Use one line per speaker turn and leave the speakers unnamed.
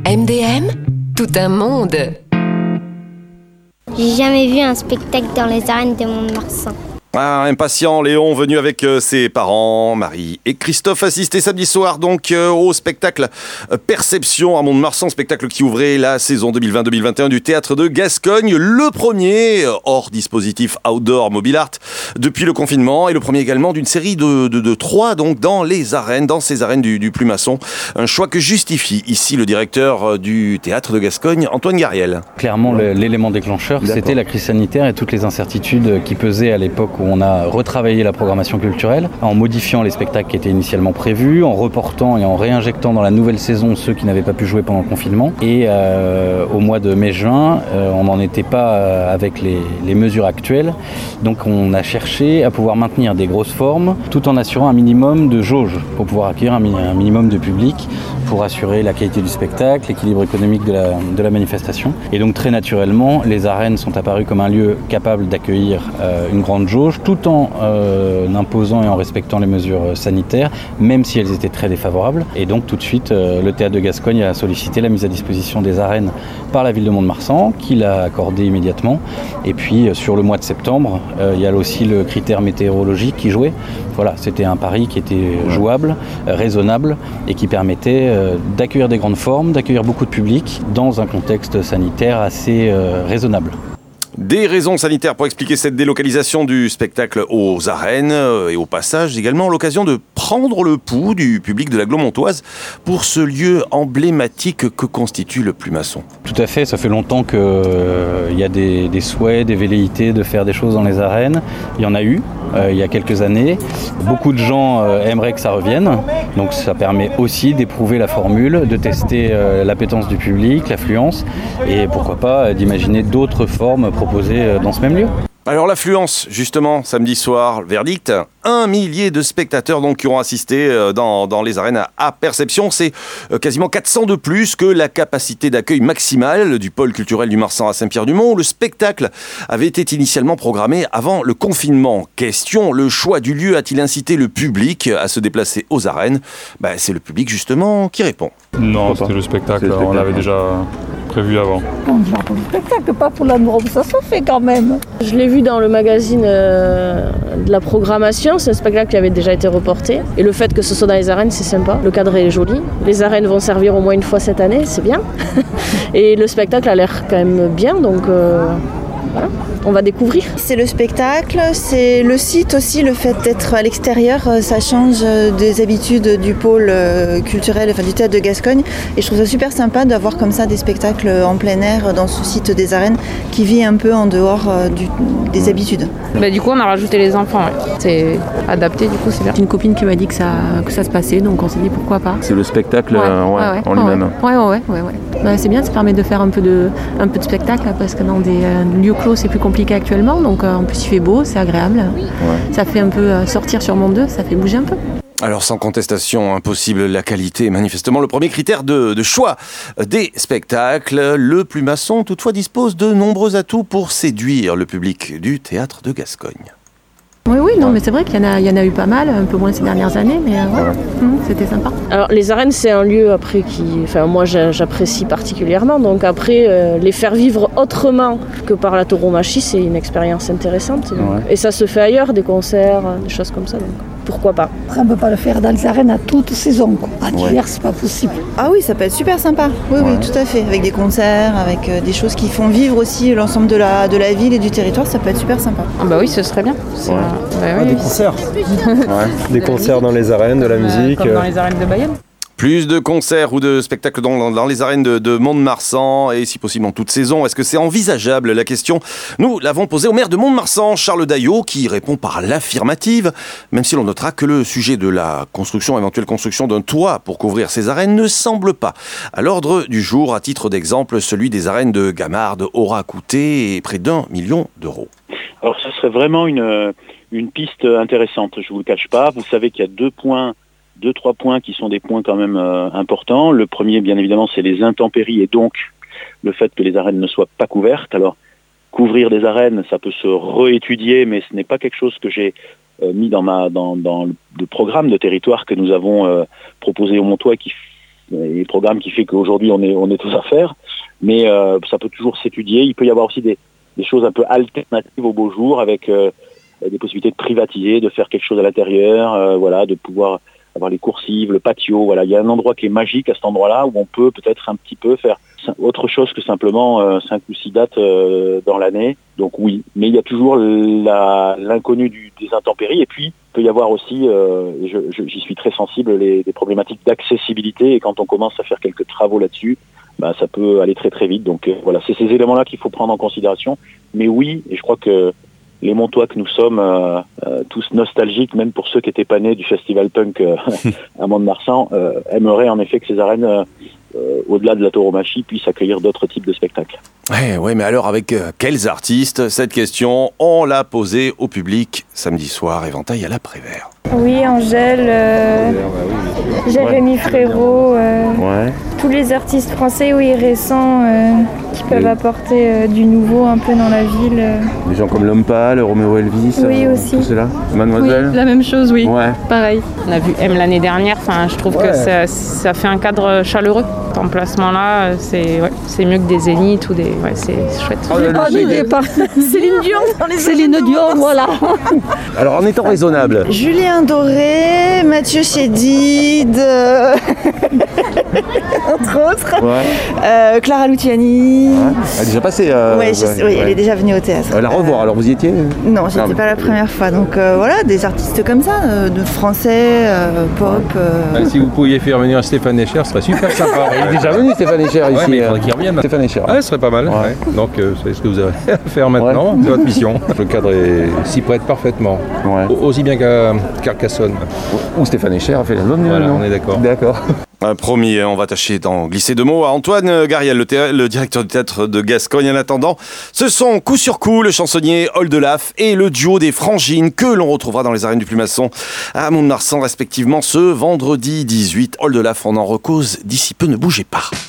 MDM, tout un monde.
J'ai jamais vu un spectacle dans les arènes de Mont-de-Marsan.
Ah, impatient, Léon, venu avec ses parents, Marie et Christophe, assisté samedi soir donc au spectacle Perception à Mont-de-Marsan, spectacle qui ouvrait la saison 2020-2021 du Théâtre de Gascogne, le premier hors dispositif outdoor mobile art depuis le confinement et le premier également d'une série de 3 donc dans ces arènes du Plumasson. Un choix que justifie ici le directeur du Théâtre de Gascogne, Antoine Gariel.
Clairement, l'élément déclencheur, c'était la crise sanitaire et toutes les incertitudes qui pesaient à l'époque où on a retravaillé la programmation culturelle en modifiant les spectacles qui étaient initialement prévus, en reportant et en réinjectant dans la nouvelle saison ceux qui n'avaient pas pu jouer pendant le confinement. Et au mois de mai-juin, on n'en était pas avec les mesures actuelles. Donc on a cherché à pouvoir maintenir des grosses formes tout en assurant un minimum de jauge pour pouvoir accueillir un minimum de public, pour assurer la qualité du spectacle, l'équilibre économique de la manifestation. Et donc très naturellement, les arènes sont apparues comme un lieu capable d'accueillir une grande jauge, tout en imposant et en respectant les mesures sanitaires, même si elles étaient très défavorables. Et donc tout de suite, le Théâtre de Gascogne a sollicité la mise à disposition des arènes par la ville de Mont-de-Marsan, qui l'a accordé immédiatement. Et puis sur le mois de septembre, il y a aussi le critère météorologique qui jouait. Voilà, c'était un pari qui était jouable, raisonnable et qui permettait d'accueillir des grandes formes, d'accueillir beaucoup de public dans un contexte sanitaire assez raisonnable.
Des raisons sanitaires pour expliquer cette délocalisation du spectacle aux arènes et au passage également l'occasion de prendre le pouls du public de l'agglo montoise pour ce lieu emblématique que constitue le Plumasson.
Tout à fait, ça fait longtemps qu'il y a des souhaits, des velléités de faire des choses dans les arènes. Il y en a eu il y a quelques années. Beaucoup de gens aimeraient que ça revienne, donc ça permet aussi d'éprouver la formule, de tester l'appétence du public, l'affluence et pourquoi pas d'imaginer d'autres formes proposées dans ce même lieu.
Alors l'affluence, justement, samedi soir, verdict, 1 millier de spectateurs donc, qui ont assisté dans les arènes à Perception. C'est quasiment 400 de plus que la capacité d'accueil maximale du pôle culturel du Marsan à Saint-Pierre-du-Mont. Le spectacle avait été initialement programmé avant le confinement. Question, le choix du lieu a-t-il incité le public à se déplacer aux arènes ? C'est le public justement qui répond.
Non, c'était le spectacle, on l'avait déjà prévu avant.
On va pour le spectacle, pas pour la norme, ça se fait quand même.
Je l'ai vu dans le magazine de la programmation, c'est un spectacle qui avait déjà été reporté. Et le fait que ce soit dans les arènes, c'est sympa. Le cadre est joli. Les arènes vont servir au moins une fois cette année, c'est bien. Et le spectacle a l'air quand même bien, donc voilà. On va découvrir.
C'est le spectacle, c'est le site aussi, le fait d'être à l'extérieur, ça change des habitudes du pôle culturel, du Théâtre de Gascogne. Et je trouve ça super sympa d'avoir comme ça des spectacles en plein air dans ce site des arènes qui vit un peu en dehors des habitudes.
Du coup, on a rajouté les enfants. Ouais. C'est adapté, du coup, c'est bien.
Une copine qui m'a dit que ça se passait, donc on s'est dit pourquoi pas.
C'est le spectacle en lui-même.
Ouais. C'est bien, ça permet de faire un peu de spectacle, parce que dans des lieux clos, c'est plus compliqué actuellement, donc en plus il fait beau, c'est agréable, ça fait un peu sortir sur Mont 2, ça fait bouger un peu.
Alors sans contestation impossible, la qualité est manifestement le premier critère de choix des spectacles. Le Plumasson toutefois dispose de nombreux atouts pour séduire le public du Théâtre de Gascogne.
Oui, non, mais c'est vrai qu'il y en a eu pas mal, un peu moins ces dernières années, mais c'était sympa.
Alors les arènes, c'est un lieu après moi j'apprécie particulièrement, donc après les faire vivre autrement que par la tauromachie, c'est une expérience intéressante. Et ça se fait ailleurs, des concerts, des choses comme ça, donc pourquoi pas.
Après, on ne peut pas le faire dans les arènes à toute saison, quoi. À l'hiver, c'est pas possible.
Ah oui, ça peut être super sympa, oui, tout à fait, avec des concerts, avec des choses qui font vivre aussi l'ensemble de la ville et du territoire, ça peut être super sympa.
Oui, ce serait bien.
Des concerts. Des concerts dans les arènes, de la musique.
Comme dans les arènes de Bayonne.
Plus de concerts ou de spectacles dans les arènes de Mont-de-Marsan et si possible en toute saison. Est-ce que c'est envisageable ? La question, nous l'avons posée au maire de Mont-de-Marsan, Charles Daillot, qui répond par l'affirmative, même si l'on notera que le sujet de la éventuelle construction d'un toit pour couvrir ces arènes ne semble pas à l'ordre du jour. À titre d'exemple, celui des arènes de Gamarde aura coûté près d'1 million d'euros.
Alors ce serait vraiment une piste intéressante, je vous le cache pas. Vous savez qu'il y a 2-3 points qui sont des points quand même importants. Le premier, bien évidemment, c'est les intempéries et donc le fait que les arènes ne soient pas couvertes. Alors, couvrir des arènes, ça peut se réétudier, mais ce n'est pas quelque chose que j'ai mis dans le programme de territoire que nous avons proposé au Montois qui les programmes qui fait qu'aujourd'hui on est tous à faire, mais ça peut toujours s'étudier. Il peut y avoir aussi des choses un peu alternatives au beau jour, avec des possibilités de privatiser, de faire quelque chose à l'intérieur, voilà, de pouvoir avoir les coursives, le patio. Voilà, il y a un endroit qui est magique à cet endroit-là où on peut peut-être un petit peu faire autre chose que simplement 5 ou 6 dates dans l'année. Donc oui, mais il y a toujours l'inconnu des intempéries, et puis il peut y avoir aussi, et j'y suis très sensible, des problématiques d'accessibilité, et quand on commence à faire quelques travaux là-dessus, ça peut aller très très vite. Donc voilà, c'est ces éléments-là qu'il faut prendre en considération. Mais oui, et je crois que les Montois que nous sommes, tous nostalgiques, même pour ceux qui étaient pas nés du festival punk à Mont-de-Marsan, aimeraient en effet que ces arènes, au-delà de la tauromachie, puissent accueillir d'autres types de spectacles.
Ouais, mais alors avec quels artistes? Cette question, on l'a posée au public samedi soir, éventail à la Prévert.
Oui, Angèle, Jérémy Frérot, tous les artistes français, récents, qui peuvent apporter du nouveau un peu dans la ville.
Des gens comme L'Homme Pâle, Roméo Elvis,
oui, aussi.
Tout cela. Mademoiselle.
Oui, la même chose, oui.
Ouais.
Pareil. On a vu M l'année dernière, je trouve que ça fait un cadre chaleureux. Cet emplacement-là, c'est mieux que des zéniths ou des... Ouais, c'est chouette.
Céline Dion, Céline Dion, voilà.
Alors en étant raisonnable.
Julien Doré, Mathieu Chédid, entre autres. Clara Luciani.
Elle est déjà passée.
Oui, elle est déjà venue au théâtre.
La revoir, alors vous y étiez?
Non, j'étais pas la première fois. Donc voilà, des artistes comme ça, de français, pop.
Si vous pouviez faire venir Stéphane Escher, ce serait super sympa.
Il est déjà venu Stéphane Escher ici.
Mais il faudrait qu'il revienne.
Stéphane Escher.
Ce serait pas mal. Donc c'est ce que vous avez à faire maintenant, c'est votre mission. Le cadre s'y prête parfaitement. Aussi bien qu'à Carcassonne.
Où Stéphane Escher a fait l'album.
Voilà, on est d'accord.
D'accord.
Promis, on va tâcher d'en glisser 2 mots à Antoine Gariel, le directeur du théâtre de Gascogne. En attendant, ce sont coup sur coup le chansonnier Oldelaf et le duo des Frangines que l'on retrouvera dans les arènes du Plumasson à Mont-de-Marsan respectivement ce vendredi 18. Oldelaf, on en recose d'ici peu, ne bougez pas.